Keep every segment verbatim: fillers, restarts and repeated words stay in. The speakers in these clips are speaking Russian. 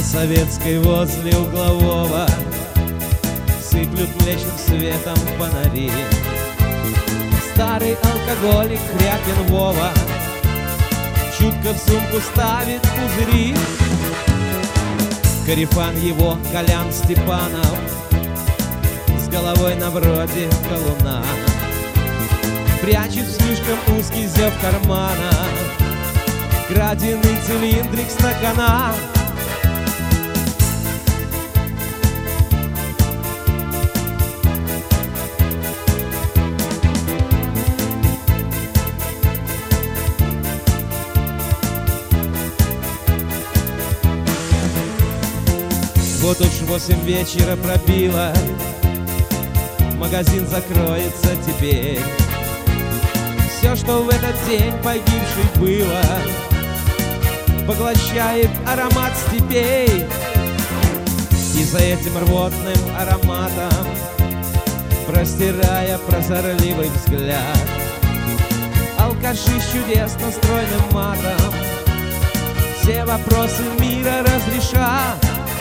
Советской возле углового сыплют млечным светом фонари. Старый алкоголик Хряпин Вова чутко в сумку ставит пузыри. Корефан его Колян Степанов с головой на вроде колуна прячет слишком узкий зев кармана краденый цилиндрик стакана. Вот уж восемь вечера пробило, магазин закроется теперь. Все, что в этот день погибший было, поглощает аромат степей. И за этим рвотным ароматом, простирая прозорливый взгляд, алкаши с чудесно стройным матом все вопросы мира разрешат.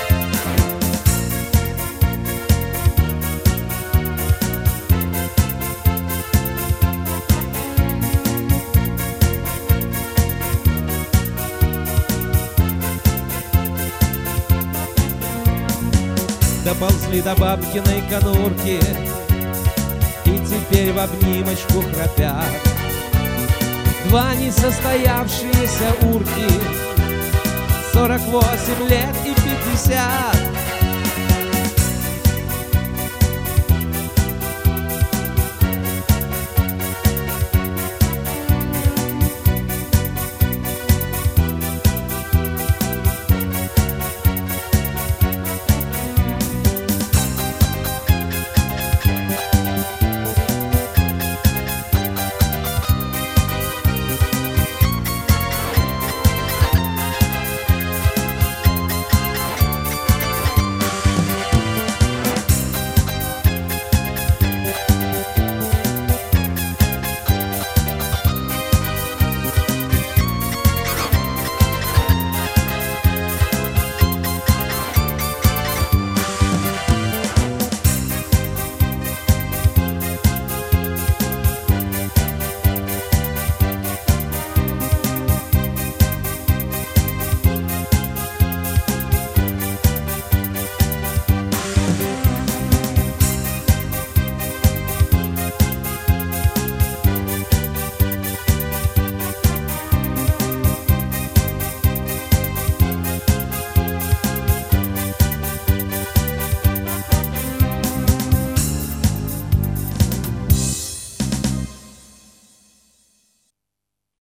Доползли до бабкиной конурки и теперь в обнимочку храпят два несостоявшиеся урки, сорок восемь лет и пятьдесят.